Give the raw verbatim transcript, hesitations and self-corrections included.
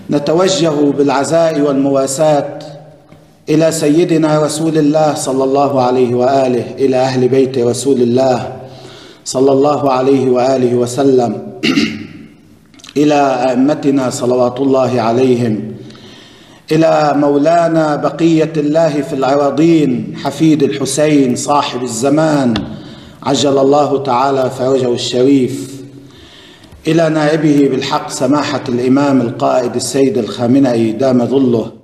نتوجه بالعزاء والمواساة إلى سيدنا رسول الله صلى الله عليه وآله، إلى أهل بيت رسول الله صلى الله عليه وآله وسلم، إلى أئمتنا صلوات الله عليهم، إلى مولانا بقية الله في العراضين حفيد الحسين صاحب الزمان عجل الله تعالى فرجه الشريف، إلى نائبه بالحق سماحة الإمام القائد السيد الخامنئي دام ظله،